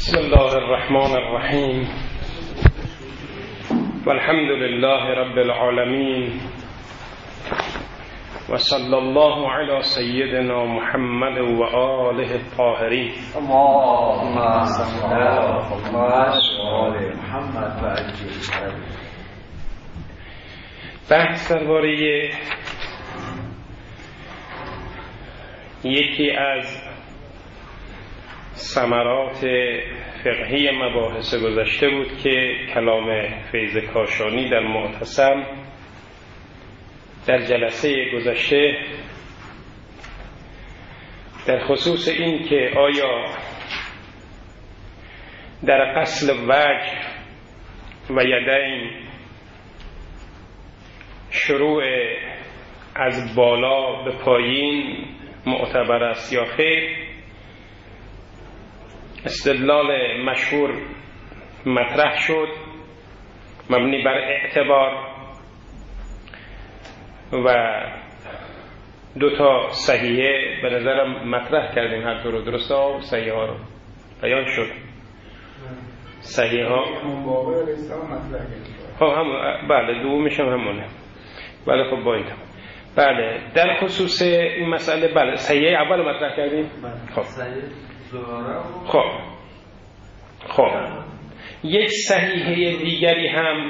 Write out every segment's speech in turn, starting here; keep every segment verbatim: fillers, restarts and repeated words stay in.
بسم الله الرحمن الرحیم والحمد لله رب العالمین و صلی الله علی سیدنا محمد و آله الطاهرین. اللهم صل علی محمد و عجل. بحث درباره یکی از ثمرات فقهی مباحث گذشته بود که کلام فیض کاشانی در معتصم در جلسه گذشته در خصوص این که آیا در غسل وجه و یدین شروع از بالا به پایین معتبر است یا خیر، استدلال مشهور مطرح شد مبنی بر اعتبار و دو تا صحیحه به نظرم مطرح کردیم، هر دو رو درسته ها صحیحه ها رو بیان شد. صحیحه ها خب هم بله دومیش هم همونه. بله خب با این تمام. بله در خصوص این مسئله بله صحیحه اول رو مطرح کردیم. خب خب خب یک صحیحه دیگری هم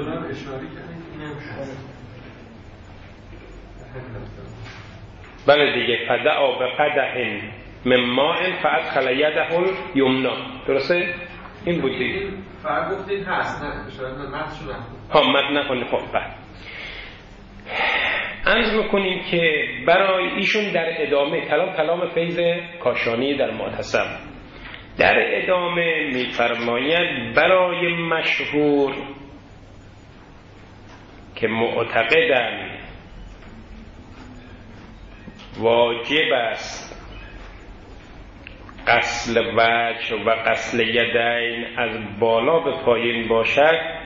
بله دیگه فدعا به قدح من ماء فادخل یده الیمنا، درسته؟ این بود دیگه. فقط گفتید هست، نه اشاره متن شده. ها متن نکنید. خب بله عرض میکنیم که برای ایشون در ادامه کلام کلام فیض کاشانی در معتصم در ادامه میفرماید برای مشهور که معتقدن واجب است غسل وجه و غسل یدین از بالا به پایین باشد،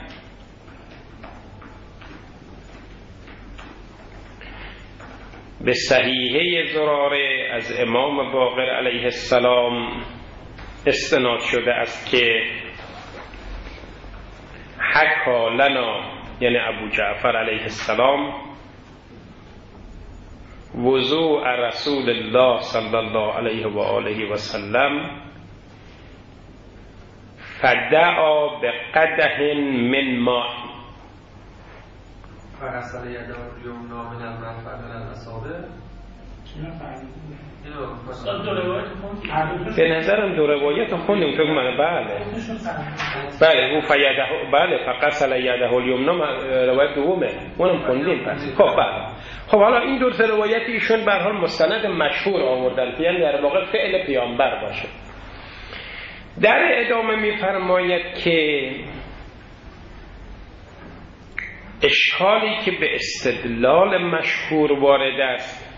به صحیحه زراره از امام باقر علیه السلام استناد شده است که حکا لنا یعنی ابو جعفر علیه السلام وضوء رسول الله صلی الله علیه و آله و سلم فدعا به قدح من ماء فغسل یده الیمنا من المرفق الی الاصابع. به نظرم دو روایت خوندیم فکر کنم. بله بله او فیده بله فغسل یده الیمنا روایت دومه اونم خوندیم. پس خب بله خب حالا این دو روایت ایشون به هر حال مستند مشهور آوردن، یعنی در واقع فعل پیامبر باشه. در ادامه میفرماید که اشکالی که به استدلال مشهور وارد است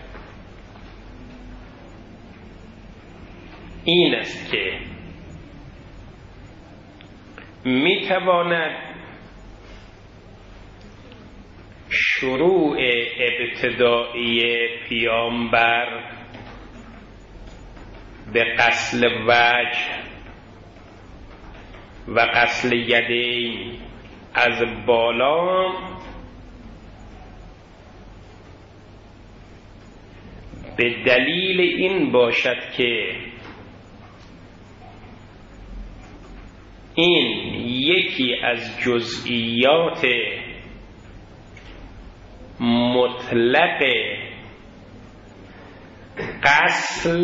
این است که میتواند شروع ابتدایی پیامبر به غسل وجه و غسل یدین از بالا به دلیل این باشد که این یکی از جزئیات مطلق غسل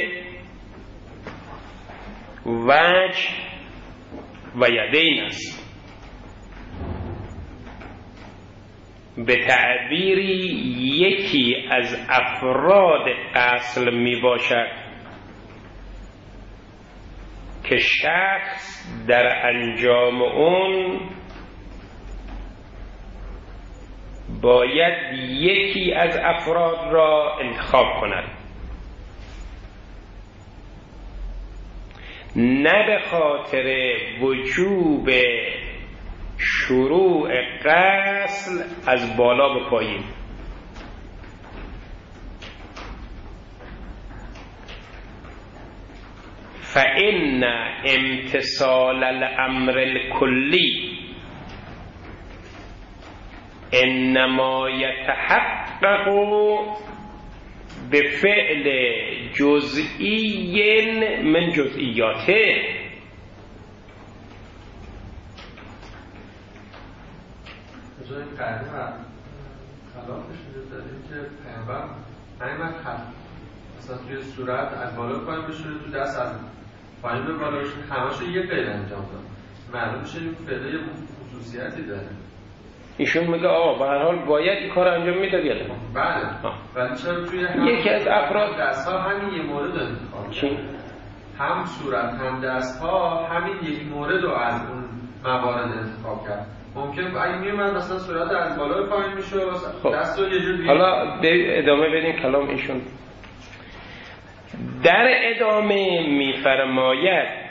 وجه و یدین است. به تعبیری یکی از افراد غسل می باشد که شخص در انجام اون باید یکی از افراد را انتخاب کند، نه به خاطر وجوب شروع غسل از بالا به پایین. فإن امتثال الامر الكلی انما یتحقق بفعل جزئی من جزئیاته. بجای قدیم خلافش وجود داریم که پیغمبر همین خط مثلا توی صورت از بالا پایین بشوره، تو دست از پایین به بالا بشوره، همش یه فعل انجام داد. معلوم میشه این فعل یه خصوصیتی داره. ایشون میگه آقا به هر حال باید این کار انجام میداد یا نه؟ بله. ولی چرا توی یکی از افراد دست‌ها همین یه مورد انتخاب چی؟ هم صورت هم دست‌ها همین یک مورد رو از اون موارد انتخاب کرد. ممکن اگه میومد مثلا صورت از بالا به پایین میشه خب. دست رو یه جور دیگه. حالا ادامه بدیم کلام ایشون. در ادامه میفرماید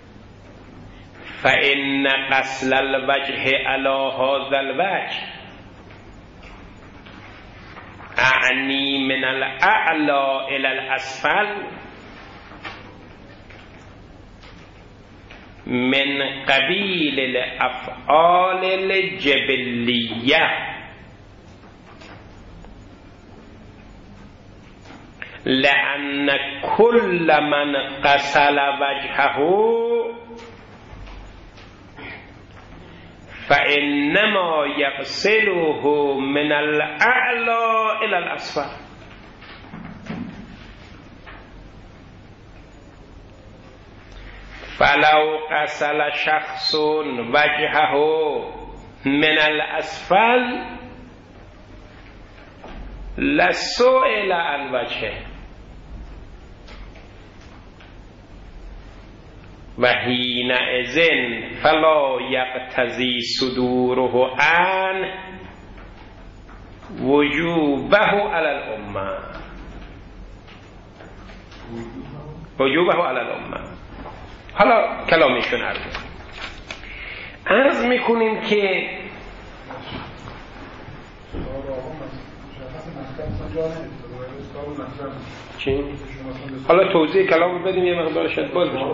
فإن قصل الوجه على هذا الوجه اعنی من الاعلى الى الاسفل من قبیل الافعال الجبلیه لأن كل من قصل وجهه فإنما يغسله من الأعلى إلى الأسفل. فلو غسل شخص وجهه من الأسفل لسئل عن وجهه و حینئذ فلا یقتضی صدوره عن وجوبه علی الامه وجوبه علی الامه. حالا کلامیشون عرض عرض میکنیم که چی؟ حالا توضیح کلام بدیم یه مقدار شد باز بشه.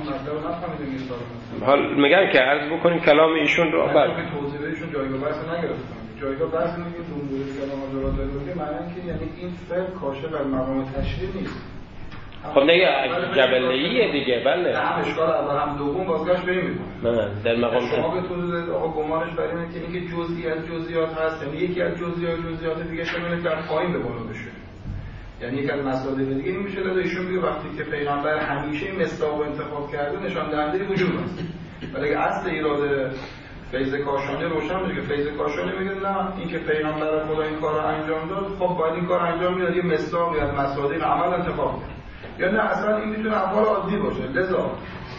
حالا میگم که عرض بکنیم کلام ایشون رو بعد توضیح ایشون جایگاه بحث نگرفتم. جایگاه بحث میگه جمهوری کلام مجرد داره معنی که یعنی این فعل کاشف بر مقام تشریع نیست. خب نه جبله‌ایه دیگه. بله هم اشکال اول هم دوم بازگشت بریم نه در مقام شما به توضیح آقا گمانش بر اینه که اینکه جزئی از جزئیات هست، یعنی یکی از جزئیات جزئیات دیگه شامل که پایین به بالا بشه، یعنی یک از مسائل دیگه این میشه داده ایشون میگه وقتی که پیغمبر همیشه مصداق انتخاب کرده نشان دهنده وجود هست. ولی اصل ایراد فیض کاشانی روشن میشه که فیض کاشانی میگه نه این که پیغمبر خدا این کارو انجام داد خب باید این کار انجام میداد یه مصداقی از مسائل عمل انتخاب کرد، یا نه اصلا این میتونه احوال عادی باشه. لذا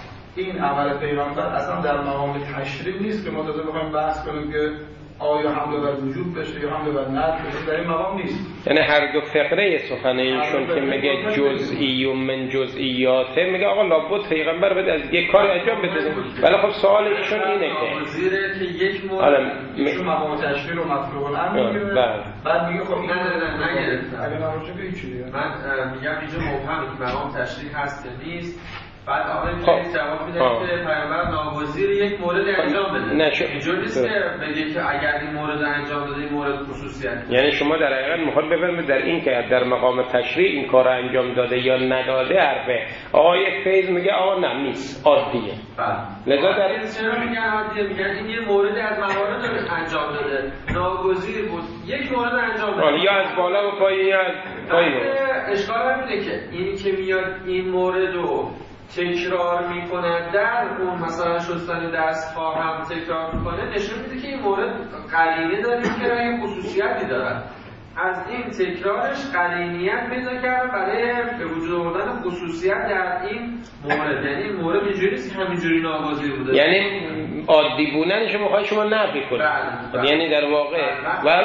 این عمل پیغمبر اصلا در مقام تشریع نیست که ما تازه بخوایم بحث کنیم که آیا حمله بر وجود بشه یا حمله بر نفی بشه، در این مقام نیست. یعنی هر دو فقره سخن ایشون که میگه جزئی و من جزئیاته میگه آقا لابد پیغمبر باید از یک کار انجام بده. ولی خب سوال ایشون اینه که زیره که یک مورد ایشون مقام تشریع رو مطلوب الامر میگیره بعد میگه خب این نه نه نه نگرفتم. اگه نباشه که هیچ چیزی من میگم اینجا مبهمه که مقام تشریع هست یا نیست. بعد آقای خب. جواب میده که پیامبر ناگزیر یک مورد انجام بده. اینجوری نیست که بگه که اگر این مورد انجام بده این مورد خصوصیت. یعنی شما در حقیقت میخواد بفرمایید در این که در مقام تشریع این کار انجام داده یا نداده حرفه. آقای فیض میگه آقا نه نیست عادیه. بله. لذا در چرا میگن عادیه؟ میگن این یه موردی از موارد انجام داده. ناگزیر بود. یک مورد انجام داده. یا از بالا و پایین یا از پایین. اشکال اینه که این که میاد این مورد رو تکرار میکنه در اون مثلا شستن دست ها هم تکرار میکنه نشون میده که این مورد قرینه داره که رای خصوصیتی داره. از این تکرارش قرینیت پیدا کرده برای به وجود آوردن خصوصیت در این مورد. یعنی این مورد اینجوری نیست که همینجوری ناگزیر بوده، یعنی عادی بودنش میخواد شما نفی کنید. یعنی در واقع و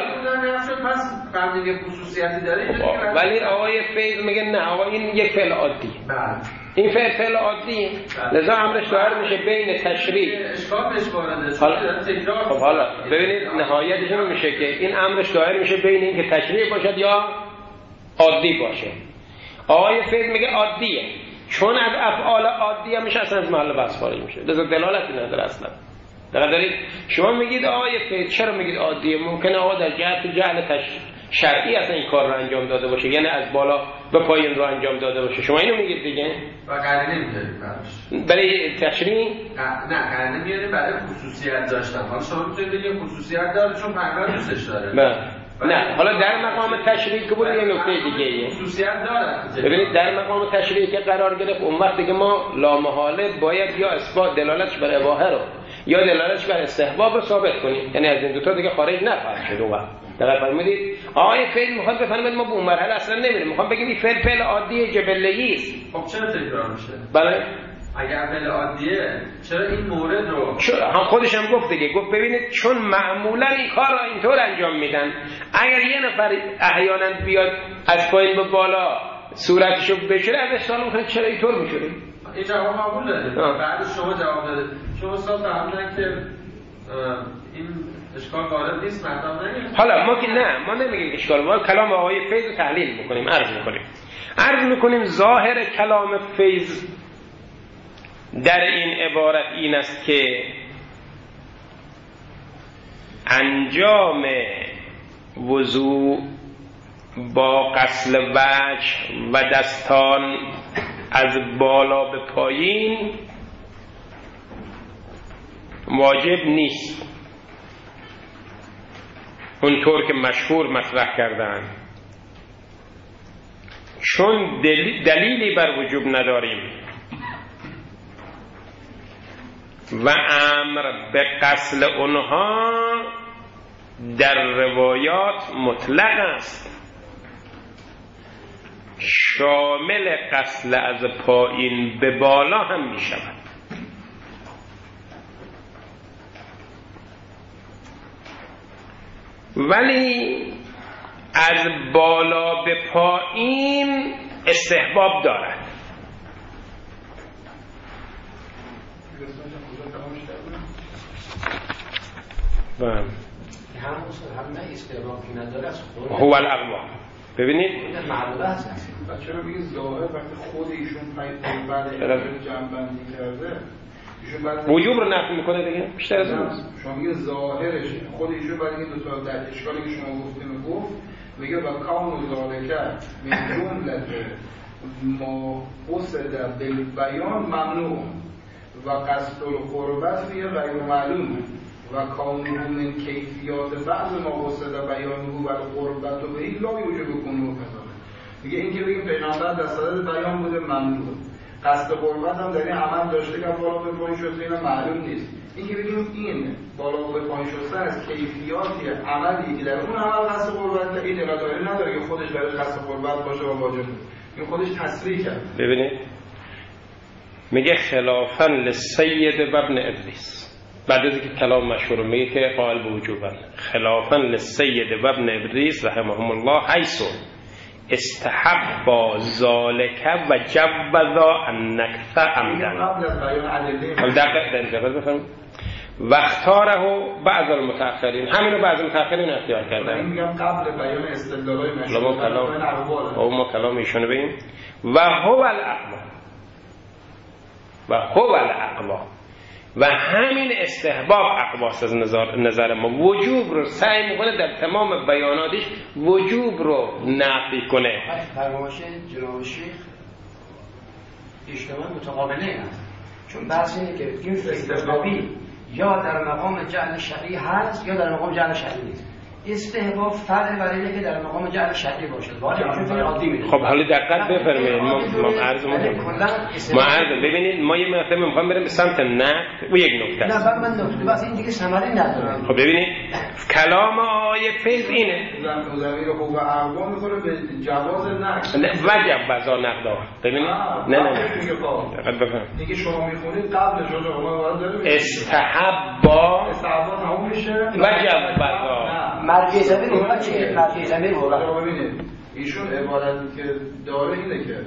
پس قرینه خصوصیتی داره. ولی آقای فیض میگه نه آقا این یک فعل عادیه. بله این فعل فعل عادیه. لذا امرش ظاهر میشه بین تشریع اشکال بهش وارده. خب حالا ببینید نهایتش این میشه که این امرش ظاهر میشه بین اینکه تشریع باشد یا عادی باشه. آقای فیض میگه عادیه. چون از افعال عادی هم میشه اصلا از محل بحث خارج میشه، لذا دلالتی نداره اصلا. در دارید شما میگید آیه فعل، چرا میگید عادیه؟ ممکنه آقا در جهت جهل تش شرعی اصلا این کار رو انجام داده باشه، یعنی از بالا به پایین رو انجام داده باشه. شما اینو میگید دیگه و قرینه میذارید براش برای تشریع؟ نه قرینه میارید برای خصوصیت داشتن. حالا شما میتونید بگید خصوصیت داره چون پیغمبر دوستش داره. بله. نه حالا در مقام تشریع که بود یه نکته دیگه ایه. خصوصیت داره. ببینید در مقام تشریعی که قرار گرفت اون وقتی که ما لامحاله باید یا اثبات دلالتش بر اباحه رو یا دلالتش بر استحباب رو ثابت کنیم، یعنی از این دو تا دیگه خارج نخواهد شد. اون وقت دقیق فرمودید آیه فعل میخواد بفهمید ما به اون مرحله اصلا نمیریم، میخوام بگیم این فعل فعل عادی جبله‌ای است. خب چرا تکرار میشه؟ بله اگر فعل عادیه چرا این مورد رو هم خودش هم گفت دیگه، گفت ببینید چون معمولا این کار رو اینطور انجام میدن، اگر یه نفر احیانا بیاد از پایین به بالا صورتشو بشوره ازش سوال میکنه چرا اینطور میشوره؟ این جواب قبول داره. بعد شما جواب داده شما اصلا فهمیدن که این اشکال وارد نیست، مطلب نمیگه. حالا ما که نه ما نمیگیم اشکال، ما کلام آقای فیض رو تحلیل میکنیم، عرض میکنیم عرض میکنیم ظاهر کلام فیض در این عبارت این است که انجام وضوء با غسل وجه و دستان از بالا به پایین واجب نیست اونطور که مشهور مطرح کردن، چون دل... دلیلی بر وجوب نداریم و امر به غسل اونها در روایات مطلق است، شامل غسل از پایین به بالا هم می شود. ولی از بالا به پایین استحباب دارد. همون هم نه استحبابی نداره از خود هو الاقوا. ببینید معلومه هست. چرا میگه ظاهر وقتی خود ایشون پای بعد جنبندی کرده ایشون بعد وجوب رو نفی میکنه دیگه بیشتر از اون شما میگه ظاهرش خود ایشون بعد این دو تا در اشکالی که شما گفتین رو گفت میگه و کون و ذالکه من جمله ما قصد بالبیان ممنوع و قصد القربت فیه غیر معلوم و کونه من کیفیات بعض ما قصد بیانه و القربت و بهی لا یوجب کنه کذا. میگه این که بگیم پیغمبر در صدد بیان بوده ممنوع، قصد قربت هم در این عمل داشته که بالا به پایین شسته اینا معلوم نیست. این که بگیم این بالا به پایین شسته از کیفیاتی عملی که در اون عمل قصد قربت این نداره نداره که خودش برای قصد قربت باشه و واجب این خودش تصریح کرد. ببینید میگه خلافا للسید و ابن ادریس، بعد از اینکه کلام مشهور میگه که قائل به وجوبن، خلافا للسید و ابن ادریس رحمهم الله حیث استحب با ذالک و جوزا النکث عمدن. هم دقیق در بفرم و اختاره بعض المتأخرین، همینو بعض المتأخرین اختیار کردن. این میگم قبل بیان استدلالای مشهور کلام او ما کلام ایشونو ببین و هو الاقوا و هو الاقوا و همین استحباب اقواس از نظر, نظر ما وجوب رو سعی میکنه در تمام بیاناتش وجوب رو نفی کنه. فرمایش جناب شیخ اجتماع متقابله هست، چون بحث اینه که این استحبابی یا در مقام جعل شرعی هست یا در مقام جعل شرعی نیست. استحباب فرع بر اینه که در مقام جعل شرعی باشه. خب حالا دقت بفرمایید، ما ما عرض ما عرض ببینید ما یه مرتبه میخوام بریم به سمت نقد و یک نکته است. نه من نکته بس این دیگه ثمری نداره. خب ببینید کلام آیه فیض اینه ضمیر خوب و اقوا میخوره به جواز نقد وجب بزا نقدا. ببینید نه نه نه دقت بفرمایید دیگه شما میخونید قبل جدا ما وارد داریم استحبا استحبا تموم میشه وجب بزا مرجع زمین اونها چیه؟ مرجع زمین اونها ببینید ایشون عبارتی که داره اینه که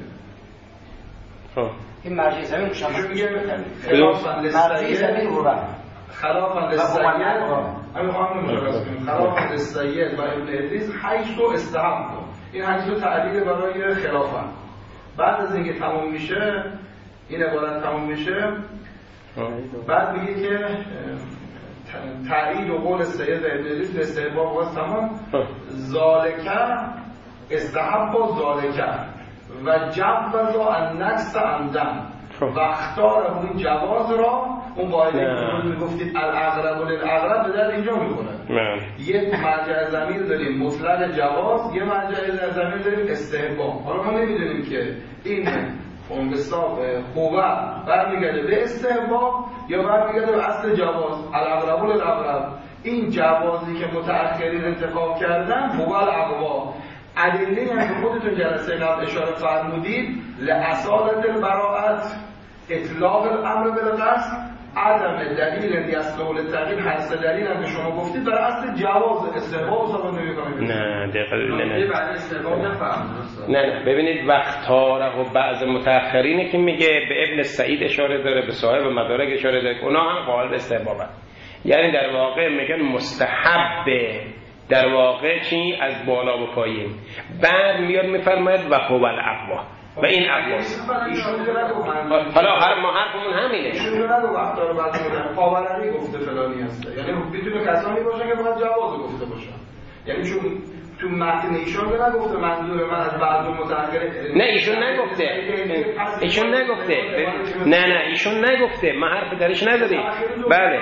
این مرجع زمین شما میگه مرجع زمین اونها خلافا للسید همین خواهم مشخص کنیم خلافا للسید و ابن ادریس حیث و استحب این حیث و تعلیل برای خلافا بعد از اینکه تموم میشه این عبارت تموم میشه بعد میگه که تایید و قول سید ابن ادریس به استحباب باز تمام ذالک استحب و ذالک و جوز ان نکس عمدن و اختار اون جواز را اون قاعده که میگفتید الاغرب للاغرب به در اینجا میکنه. یک مرجع ضمیر داریم مطلق جواز، یه مرجع ضمیر داریم استحباب. حالا ما نمیدونیم که این اون حساب هو برمیگرده به استحباب یا برمیگرده به اصل جواز. الاغرب للاغرب این جوازی که متأخرین انتخاب کردن هو الاغوا. ادله هم که خودتون جلسه قبل اشاره فرمودید لأصالت البراءت اطلاق الامر بالقصد عدم دلیل یستول التغییر. هر سه دلیل هم که شما گفتید برای اصل جواز استحباب ثابت نمی‌کنه. نه دقیقاً نه نه بعد استحباب نفهمم. نه نه ببینید وقتاره و بعض متأخرینه که میگه به ابن سعید اشاره داره، به صاحب مدارک اشاره داره، اونا هم قائل به استحبابن. یعنی در واقع میگن مستحبه، در واقع چی از بالا به پایین. بعد میاد میفرماید و هو الاقوا و این اقواست. حالا هر ما حرفمون همینه. ایشون نگو وقتار بعد مدرن پاورقی گفته فلانی هسته، یعنی میتونه کسانی باشن که فقط جواز گفته باشن. یعنی چون تو متن ایشون که نگفته منظور من از بعض متأخر. نه ایشون نگفته ایشون نگفته نه نه ایشون نگفته، ما حرف درش نداریم. بله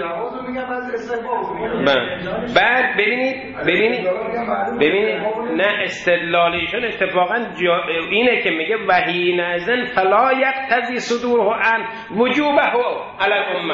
بعد ببینید ببینید ببینید نه استدلال ایشون اتفاقا اینه که میگه وحین ازن فلا یقتضی صدوره عن وجوبه علی الامه.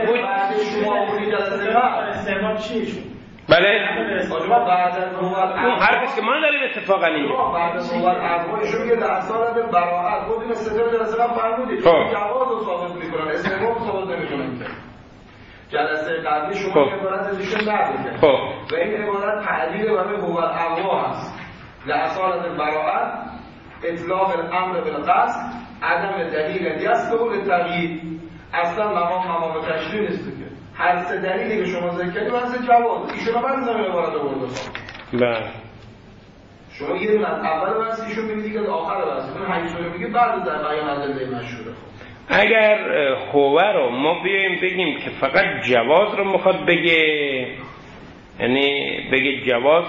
استعمال چیه؟ بله اون حرفی که ما داریم اتفاقا اینجا بعد از اول اقوالشون که در اصالت براءت خودیم استدلال جلسه قبل فرمودید جواز رو ثابت میکنن، استحباب رو ثابت نمیکنن. که جلسه قبلی شما عبارت از ایشون نگفتید و این عبارت تعدیل برای هو الاقوا هست. لأصالت براءت اطلاق الامر بالقصد عدم دلیل یستول التغییر. اصلا مقام مقام تشریع نیست که هر سه دلیلی که شما ذکر کردید واسه جواز ایشون بعد زمین عبارت آورده. بله شما یه دونه اول واسه ایشون میگید که آخر واسه اون همیشه میگه بعد در بیان ادله مشهوره. اگر هو رو ما بیایم بگیم که فقط جواز رو میخواد بگه، یعنی بگه جواز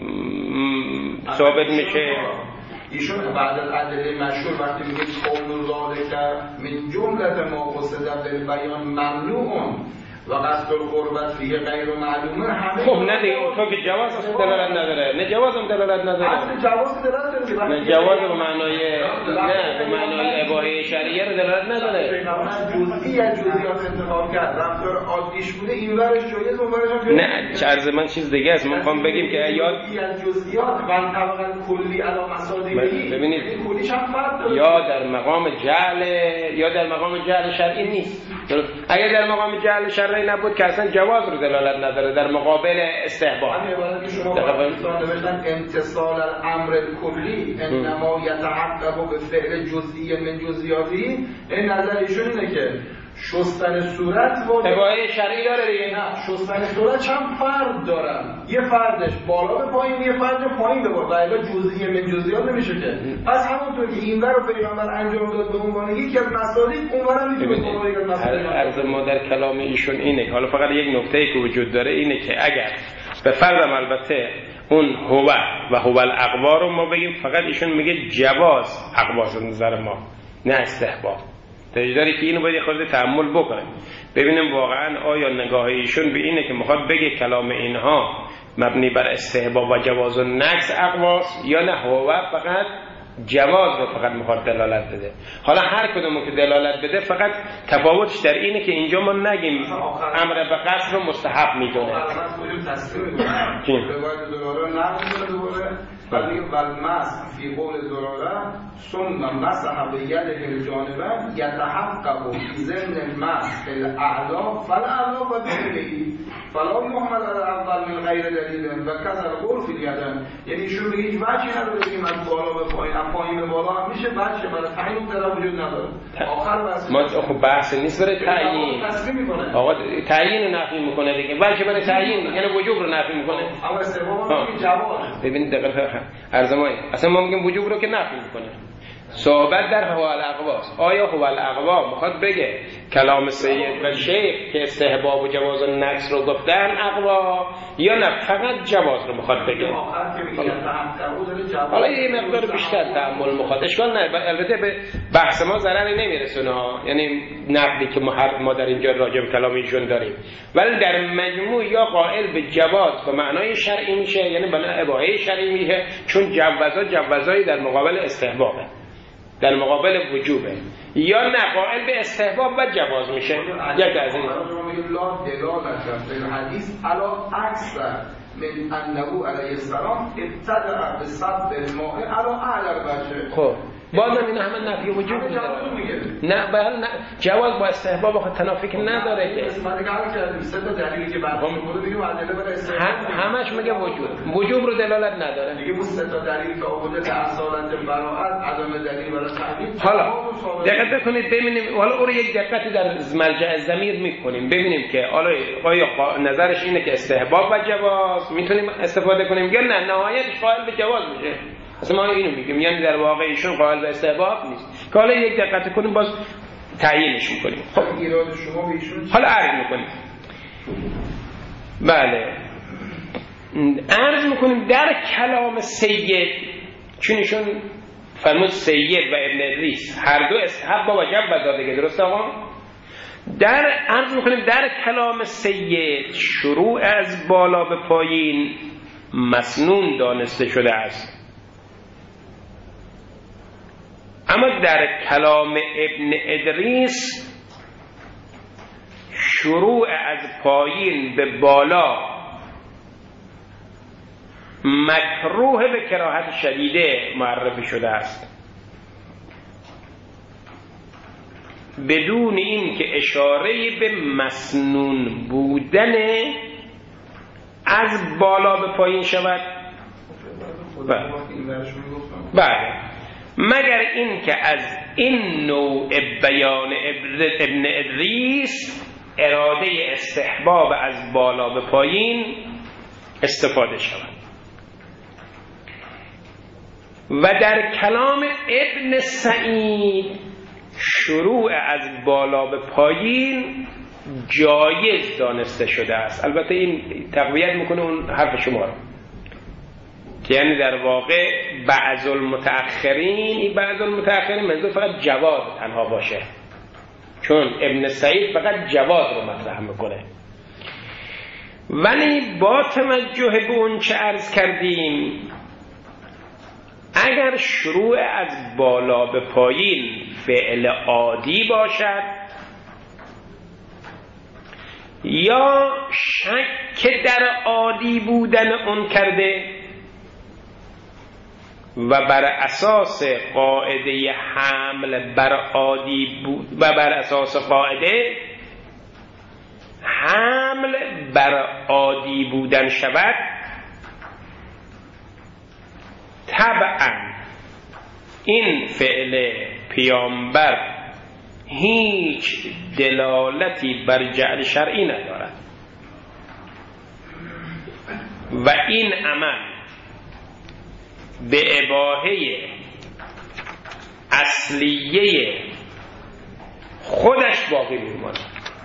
ثابت میشه. ایشون بعد از ادله مشهور وقتی میگه قول ذالک من جمله ما قصد بالبیان ممنوع و قصد القربت فیه غیر معلومه همه. خب نه دیگه تو که جواز اصلا دلالت نداره. نه جواز هم دلالت نداره. اصلا جواز دلالت داره. نه جواز به معنای نه به معنای اباحه شرعیه رو دلالت نداره. جزئی از جزئیات انتخاب کرد. رفتار عادیش بوده این ورش جایز اون ورش هم نه چرز من چیز دیگه است. من میخوام بگیم که یاد از جزئیات و طبقا کلی علی مصادیقی ببینید کلیش هم فرق داره. یا در مقام جعل یا در مقام جعل شرعی نیست. اگر در مقام جعل شرعی نبود که اصلا جواز رو دلالت نداره در مقابل استحباب. همین عبارت که شما باید نوشتن امتصال الامر کلی انما یتحقق به فعل جزئی من جزئیاتی. این نظر ایشون اینه که شستن صورت و اباحه شرعی داره دیگه. نه شستن صورت چند فرد دارن، یه فردش بالا به پایین یه فرد پایین به بالا و الا جزئی من جزئیات نمیشه که. پس همونطور که این رو پیغمبر انجام داد به عنوان یکی از مصادیق اونورم میتونه به عنوان یک از مصادیق. عرض ما در کلام ایشون اینه، حالا فقط یک نکته‌ای که وجود داره اینه که اگر به فرضم البته اون هو و هو الاقوا رو ما بگیم فقط ایشون میگه جواز اقواس نظر ما نه استحباب. تجداری که اینو باید خورده تأمل بکنه ببینیم واقعا آیا نگاه ایشون به اینه که میخواد بگه کلام اینها مبنی بر استحباب و جواز و نقص اقواس یا نه هو فقط جواز رو فقط میخواد دلالت بده. حالا هر کدومو که دلالت بده فقط تفاوتش در اینه که اینجا ما نگیم امر به قصد رو مستحب میدونه. بعد میگه والمسح فی قول زراره ثم مسح بیده الجانبه یتحقق فی ضمن المسح الاعلا فالاعلا و بینهی فلا یحمل علی الاول من غیر دلیل و کسر قول فی الیدن. یعنی ایشون میگه هیچ وجهی نداره که از بالا به پایین از پایین به بالا هم میشه بچه برای تعیین در وجود نداره. آخر بحث ما خب بحث نیست برای تعیین. آقا تعیین رو نفی میکنه دیگه. بلکه برای تعیین یعنی وجوب رو نفی میکنه. اما استحباب میگه جواز. ببینید دقیقاً ارزمای اصلا ما میگیم وجوب رو که نفی میکنه. صحبت در هو الاقواست. آیا هو الاقوا میخواد بگه کلام سید و شیخ که استحباب و جواز و نقص رو گفتن اقوا، یا نه فقط جواز رو میخواد بگه؟ حالا یه مقدار بیشتر تأمل میخواد، اشکال نه، البته به بحث ما ضرری نمیرسونه، یعنی نقدی که ما در اینجا راجع به کلام ایشون داریم، ولی در مجموع یا قائل به جواز به معنای شرعی میشه، یعنی به معنای اباحه شرعی میشه، چون جوازا جوازایی در مقابل استحبابه، در مقابل وجوبه، یا نه قائل به استحباب و جواز میشه. یک از این لا دلالت در حدیث علا اکثر من انه علیه السلام ابتدع به صد الماء علا اعلی الوجه. خب بازم این همه نفی وجود نه، بله نه، جواز با استحباب آخه تنافی که نداره که همش میگه وجود، وجوب رو دلالت نداره دیگه. اون سه تا دلیلی که آورده تعصالت براءت، عدم دلیل برای تعبید. حالا دقت بکنید ببینیم، حالا اون یک دقتی در ملجأ الضمیر میکنیم ببینیم که آیا نظرش اینه که استحباب و جواز میتونیم استفاده کنیم یا نه نهایتش قائل به جواز میشه. اصلا ما اینو میگیم، یعنی در واقع ایشون قائل به استحباب نیست که حالا یک دقت کنیم باز تعیینش میکنیم. خب ایراد شما به ایشون حالا عرض میکنیم. بله عرض میکنیم در کلام سید، چون ایشون فرمود سید و ابن ادریس هر دو استحب و جب داده، درست آقا؟ در عرض میکنیم در کلام سید شروع از بالا به پایین مسنون دانسته شده است، اما در کلام ابن ادریس شروع از پایین به بالا مکروه به کراهت شدیده معرفی شده است، بدون این که اشاره به مسنون بودن از بالا به پایین شود. بله مگر این که از این نوع بیان ابن ادریس اراده استحباب از بالا به پایین استفاده شود. و در کلام ابن سعید شروع از بالا به پایین جایز دانسته شده است. البته این تقویت میکنه اون حرف شما رو، یعنی در واقع بعض المتأخرین، این بعض المتأخرین منظور فقط جواز تنها باشه، چون ابن سعید فقط جواز رو مطرح میکنه. ولی با توجه به اون چه عرض کردیم، اگر شروع از بالا به پایین فعل عادی باشد یا شک در عادی بودن اون کرده و بر اساس قاعده حمل بر عادی بود و بر اساس قاعده حمل بر عادی بودن شود، طبعا این فعل پیامبر هیچ دلالتی بر جعل شرعی ندارد و این عمل به اباحه اصلیه خودش باقی میماند.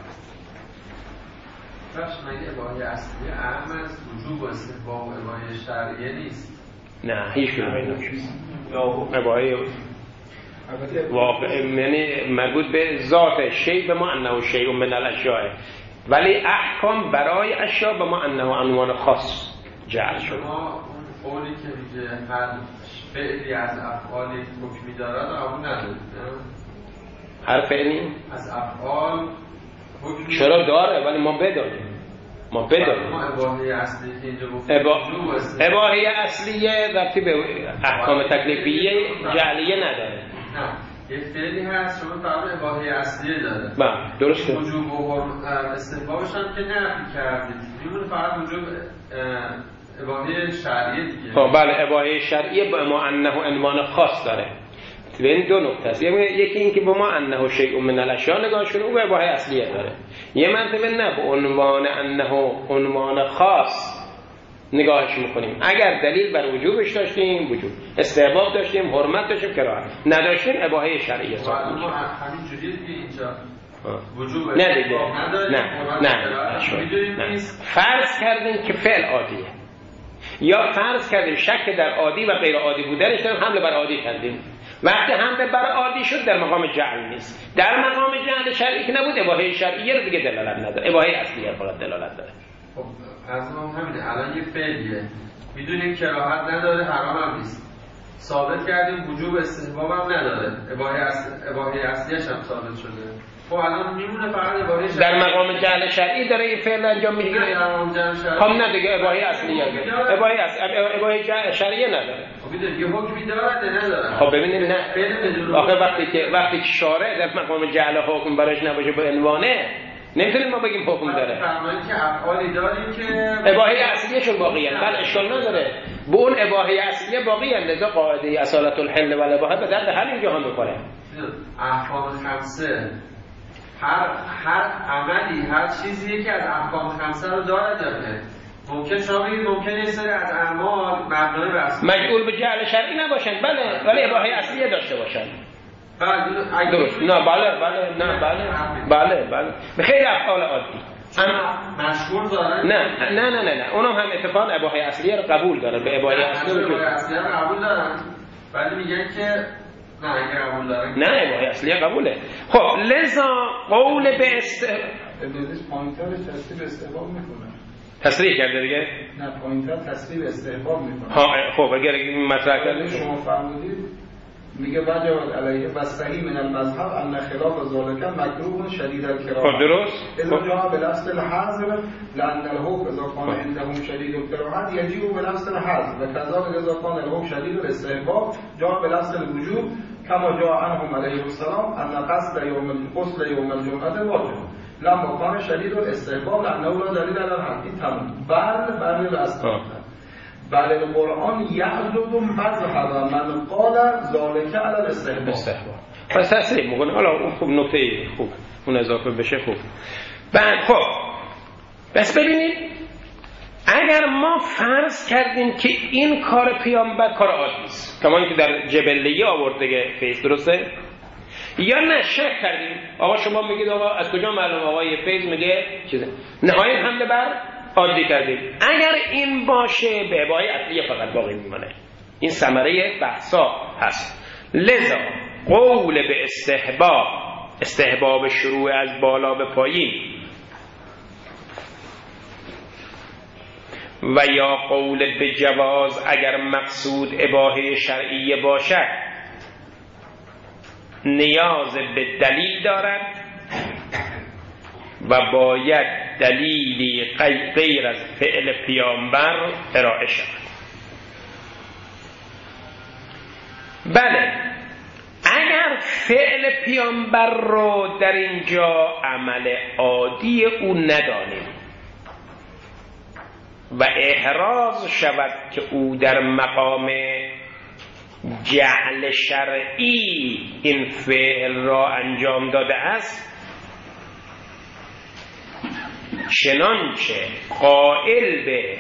بخش مگه اباحه اصلیه اهم از وجوب و استحباب اباحه شرعیه نیست؟ نه هیچ کنم این نشست اباحه واقع یعنی مربوط به ذات شیء به ما انه شیء من الاشیاء، ولی احکام برای اشیاء به ما انه عنوان خاص جعل شده. اون قولی که میگه هر فعلی از افعالی حکمی دارد قبول ندارید؟ هر فعلی از افعال حکمی چرا داره ولی ما بدانیم، ما بدانیم ما اباحه اصلی که اینجا گفتیم ابا... اباحه اصلیه ربطی به احکام تکلیفیه جعلیه نداره. نه یک فعلی هست شما فقط اباحه اصلیه داره. بله درسته. وجوب و استحبابش هم که نفی کردید، میمونه فقط وجوب اباحه شرعیه دیگه. خب بله اباحه شرعیه با ما انه عنوان خاص داره. این دو نکته است، یکی این که با ما انه شیء من الاشیاء نگاه شده او اباحه اصلیه داره، یه مرتبه نه به عنوان انه عنوان خاص نگاهش میکنیم. اگر دلیل بر وجوبش داشتیم وجوب، استحباب داشتیم، حرمت داشتیم، کراهت نداشتیم، اباحه شرعیه ثابت میشه. همین جوریه دیگه اینجا وجوب نه دیگه نه نه نه فرض کردیم که فعل عادیه، یا فرض کردیم شک در عادی و غیر عادی بودنش داریم، حمله بر عادی کردیم. وقتی حمله بر عادی شد در مقام جعل نیست، در مقام جعل شرعی که نبود اباحه شرعیه رو دیگه دلالت نداره، اباحه اصلیه فقط دلالت داره. خب از ما همینه، الان یه فعلیه میدونیم کراهت نداره، حرام هم نیست، ثابت کردیم وجوب استحباب هم نداره، اباحه اصل اباحه اصلیش هم ثابت شده. خب الان میمونه فقط اباحه شرعی. در مقام جعل شرعی داره این فعل انجام میگیره. در مقام جعل شرعی خب نه دیگه اباحه اصلیه، اباحه اصل اباحه جعل شرعیه نداره. خب ببینید یه حکمی داره نداره. خب ببینید نه آخه وقتی که وقتی که شارع در مقام جعل حکم براش نباشه به عنوانه نمیتونیم ما بگیم حکم داره. فرمایید که افعالی داریم که اباحه اصلیشون باقیه، بل اشکال نداره. به اون اباحه اصلیه باقیه، لذا قاعده اصالت الحل و الاباحه به درد هر اینجا هم میخوره. احکام خمسه هر هر عملی هر چیزی که از احکام خمسه رو داره داره. ممکن شما بگید ممکنه یه سری از اعمال مبنای بر مجعول به جعل شرعی نباشن، بله، ولی اباحه اصلیه داشته باشن. بله درست. نه بله بله نه بله بله بله به خیلی افعال عادی مشهور داره. نه نه نه نه نه اونم هم اتفاق اباحه اصلیه رو قبول داره، به اباحه اصلیه رو قبول دارن، ولی میگن که نه اگه قبول دارن نه اباحه اصلیه قبوله. خب لذا قول به است ببینید پوینتر تصریح استحباب میکنه، تصریح کرده دیگه. نه پوینتر تصریح استحباب میکنه. ها خب اگر مطرح کرده شما فرمودید میگه وجب علیه وصحی من المذهب ان خلاف ذلك مکروه شدید الکراهه. خب درست. اذا جاء بلفظ الحظر لان الحكم اذا كان عندهم شدید الکراهه يجيء بلفظ الحظر وكذلك اذا كان الحكم شدید الاستحباب جاء بلفظ الوجوب كما جاء عنهم عليه السلام ان قصد يوم الغسل يوم الجمعه واجب لما كان شدید الاستحباب لانه لا دلیل على الحد. تمام. بل بل الاستحباب بل القرآن یعذب مذهب من قال ذلك علی الاستحباب. استحباب پس تصریح میکنه. حالا اون خوب نکته خوب اون اضافه بشه خوب. بعد خب بس ببینید اگر ما فرض کردیم که این کار پیامبر کار عادی است، کما اینکه در جبلیه آورده فیض، درسته؟ یا نه شک کردیم آقا شما میگید آقا از کجا معلوم آقای فیض میگه چیزه، نهایت حمله بر عادی کردیم. اگر این باشه به اباحه اصلیه فقط باقی میمونه. این ثمره بحثا هست. لذا قول به استحباب، استحباب شروع از بالا به پایین، و یا قول به جواز اگر مقصود اباحه شرعیه باشد نیاز به دلیل دارد و باید دلیلی غیر از فعل پیامبر ارائه شود. بله اگر فعل پیامبر رو در اینجا عمل عادی او ندانیم و احراز شود که او در مقام جعل شرعی این فعل را انجام داده است، چنانچه قائل به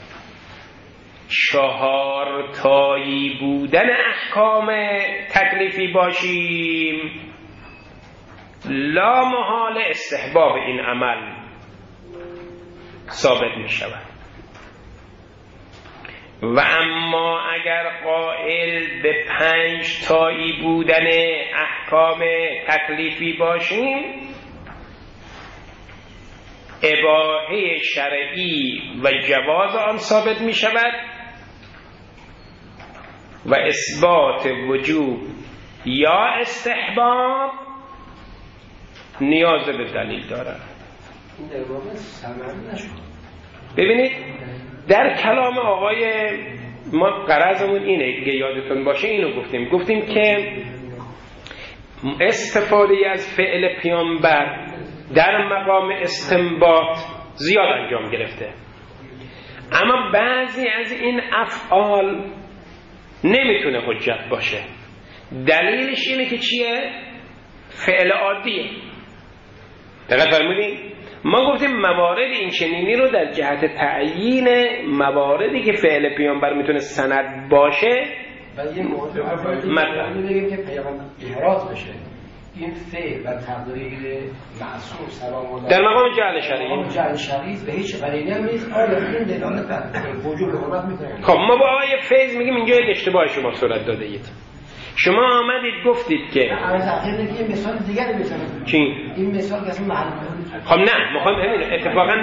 چهار تایی بودن احکام تکلیفی باشیم، لا محال استحباب این عمل ثابت می شود. و اما اگر قائل به پنج تایی بودن احکام تکلیفی باشیم، اباحه شرعی و جواز آن ثابت می شود و اثبات وجوب یا استحباب نیاز به دلیل دارد. ببینید در کلام آقای ما غرضمون اینه که یادتون باشه اینو گفتیم گفتیم که استفاده از فعل پیامبر در مقام استنباط زیاد انجام گرفته، اما بعضی از این افعال نمیتونه حجت باشه. دلیلش اینه که چیه؟ فعل عادیه. دقیق فرمودین؟ ما گفتیم موارد این چنینی رو در جهت تعیین مواردی که فعل پیامبر میتونه سند باشه ولی یه مورد بگیم که پیامبر احراز بشه این فعل و تقدیر معصوم سلام الله در مقام جعل شرعی مقام جعل شرعی به هیچ قرینه هم نیست. آیا این دلالت بر وجوب حرمت میکنه؟ خب ما با آقای فیض میگیم اینجا یک اشتباه شما صورت داده اید. شما آمدید گفتید که از آخر دیگه یه مثال دیگری بزنید. چی؟ این مثال که اصلا محل خب نه میخوام همین اتفاقا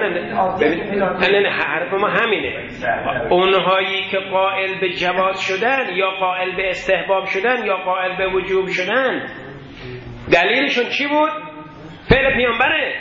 نه نه حرف ما همینه. اونهایی که قائل به جواز شدن یا قائل به استحباب شدن یا قائل به وجوب شدن دلیلشون چی بود؟ فعل پیامبره.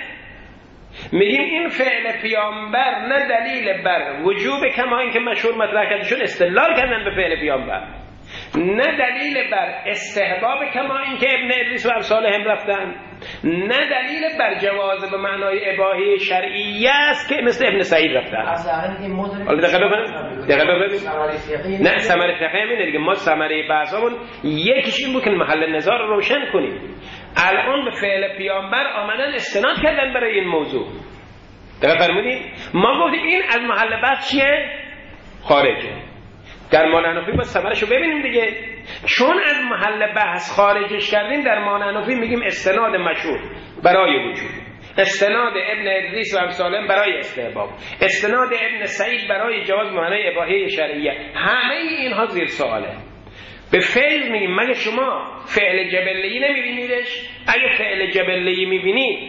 میگیم این فعل پیامبر نه دلیل بر وجوب کما اینکه مشهور مطرح کردشون استدلال کردن به فعل پیامبر، نه دلیل بر استحباب کما اینکه ابن ادریس و امثال هم رفتن، نه دلیل بر جواز به معنای اباحه شرعیه است که مثل ابن سعید رفتن. حالا دقیقه ببینید دقیقه ببینید نه ثمره فقهی همینه دیگه. ما ثمره بحثمون یکیش این بود که محل نظار رو روشن کنیم. الان به فعل پیامبر آمدن استناد کردن برای این موضوع. دقیقه فرمودید؟ ما گفتیم این از محل بحث چیه؟ خارجه. در مانعنفی با ثمرشو ببینیم دیگه. چون از محل بحث خارجش کردیم در مانعنفی میگیم استناد مشهور برای وجود، استناد ابن ادریس و امثالهم برای استحباب، استناد ابن سعید برای جواز معنای اباحه شرعیه. همه اینها زیر سواله. به فعل میگیم مگه شما فعل جبله‌ای نمیبینیدش؟ اگه فعل جبله‌ای میبینید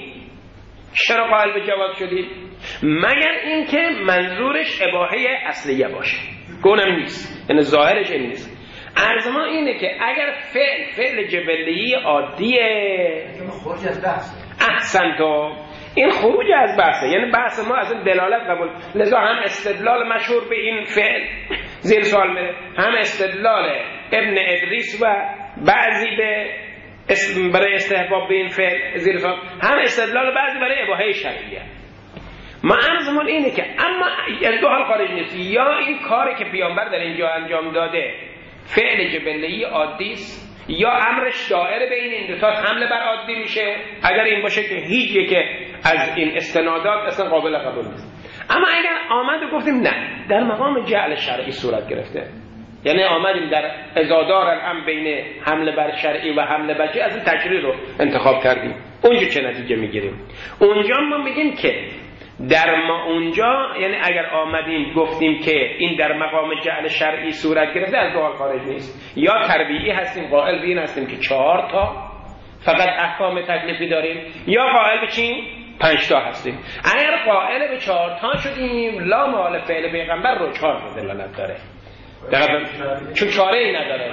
چرا قائل به جواز شدید؟ مگر اینکه منظورش اباحه اصلیه باشه. گونم نیست، یعنی ظاهرش این نیست. عرض ما اینه که اگر فعل فعل جبله‌ای عادیه خروج از بحث، احسن تو این خروج از بحثه، یعنی بحث ما از این دلالت قبول، لذا هم استدلال مشهور به این فعل زیر سوال میره، هم استدلال ابن ادریس و بعضی به برای استحباب به این فعل زیر سوال، هم استدلال بعضی برای اباحه شرعیه. ما عرضمون اینه که اما از دو حال خارج نیست، یا این کاری که پیامبر در اینجا انجام داده فعل جبله‌ای عادی است، یا امرش دائره بین این دو تا حمله بر عادی میشه. اگر این باشه که هیچ یک از این استنادات اصلا قابل قبول نیست. اما اگر آمد و گفتیم نه در مقام جعل شرعی صورت گرفته، یعنی آمدیم در ازادار الامر بین حمله بر شرعی و حمله بر چی، از این تشریع رو انتخاب کردیم، اونجا چه نتیجه میگیریم؟ اونجا ما میگیم که در ما اونجا، یعنی اگر آمدیم گفتیم که این در مقام جعل شرعی صورت گرفته، از دو حال خارج نیست. یا تربیعی هستیم قائل به این هستیم که چهار تا فقط احکام تکلیفی داریم، یا قائل به چین پنج تا هستیم. اگر قائل به چهار تا شدیم لا مال فعل پیغمبر رو چهار تا دلالت داره، چون چاره ای نداره.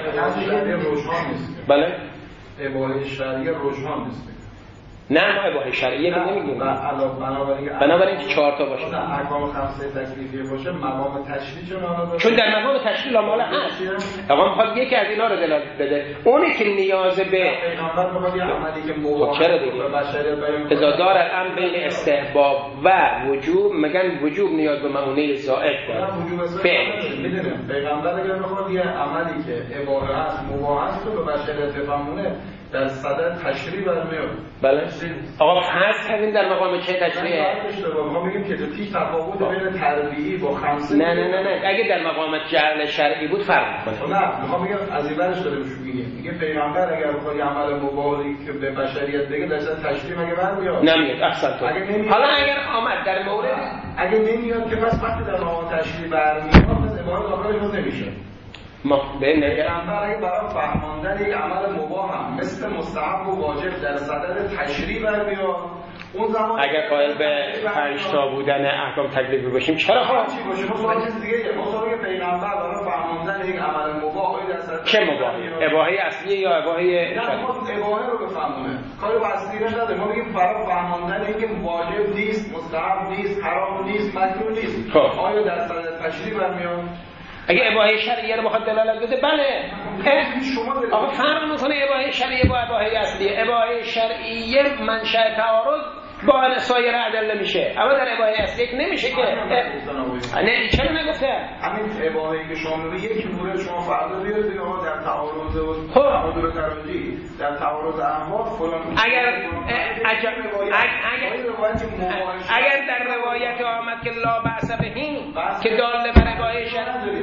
بله اباحه شرعی روشن نیست. نه ما اباحه شرعیه که نمیگیم، بنابراین بنابراین که چهار تا باشه، نه احکام خمسه تکلیفی باشه، مقام تشریع چون آنها داره، چون در مقام تشریع لامال هست. آقا میخواد یکی از اینا رو دلالت بده، اونی که نیاز به پیغمبر میخواد یه عملی که مباح چرا دیگه اذا دار الامر بین استحباب و وجوب، میگن وجوب نیاز به معونه زائد داره. فعل میدونم پیغمبر اگر میخواد یه عملی که اباحه است مباح است رو به بشریت بفهمونه در صدد تشریع برمیاد. بله آقا فرض کردیم در مقام چه تشریعه؟ ما میگیم که تو تی تفاوت بین تربیعی با خمسه. نه نه نه نه اگه در مقام جعل شرعی بود فرق میکنه. نه میخوام بگم از این ورش داره میگه میگه پیغمبر اگر بخواد عمل مباحی که به بشریت بگه در صدد تشریع مگه برمیاد؟ نمیاد. احسن تو. حالا اگر آمد در مورد اگه نمیاد که پس وقتی در مقام تشریع برمیاد پس عبارت داخلش نمیشه. ما به نگه پیغمبر اگه برای فهماندن یک عمل مباح هم مثل مستحب و واجب در صدد تشریع برمیاد، اون زمان اگر قائل به پنج تا بودن احکام تکلیفی باشیم چرا خواهد چی باشه؟ ما سوال چیز دیگه ما سوال که پیغمبر برای فهماندن یک عمل مباح در صدد چه مباحی؟ اباحه اصلیه یا اباحه نه ما اباحه رو بفهمونه، کاری با اصلیش نداره. ما میگیم برای فهماندن اینکه واجب نیست، مستحب نیست، حرام نیست، مکروه نیست، آیا در صدد تشریع برمیاد؟ اگه اباحه شرعیه رو بخواد دلالت بده بله. آقا فرق میکنه اباحه شرعیه با اباحه اصلیه. اباحه شرعیه منشأ تعارض با سایر ادله میشه، اما در اباحه اصلیه نمیشه که. نه چرا نگفته؟ همین اباحه‌ای که شما میگید یک مورد شما فردا بیارید دیگه آقا در تعارض و تعادل ترجیح در تعارض احوال فلان. اگر اگر اگر در روایت آمد که لا بأس بهی که دال بر اباحه شرعی،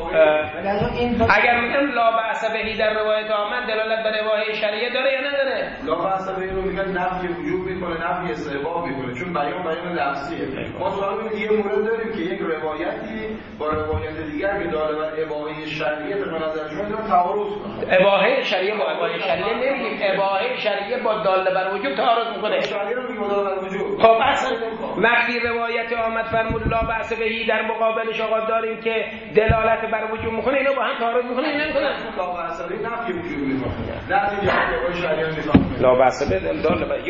اگر میگم لا بأس بهی در روایت آمد دلالت بر اباحه شرعی داره یا نداره؟ لا بأس بهی رو میگن نفی وجوب میکنه، نفی استحباب میکنه، چون بیان بیان لفظیه. ما سوال یه مورد داریم که یک روایتی با روایت دیگر که دال بر اباحه شرعی به نظر شما اینا تعارض کنه. اباحه شرعی با اباحه شرعی نمیگیم، اباحه شرعی با دال بر وجوب تعارض میکنه. شرعی رو میگیم دال بر وجوب. خب اصلا وقتی روایت آمد فرمود لا بأس بهی در مقابلش آقا داریم که دلالت بر وجوب میکنه، اینا با هم تعارض میکنه، اینا نمیکنه. لا بأس بهی نفی وجوب میکنه. نه دیگه اباحه شرعی میکنه. لا بأس به دال بر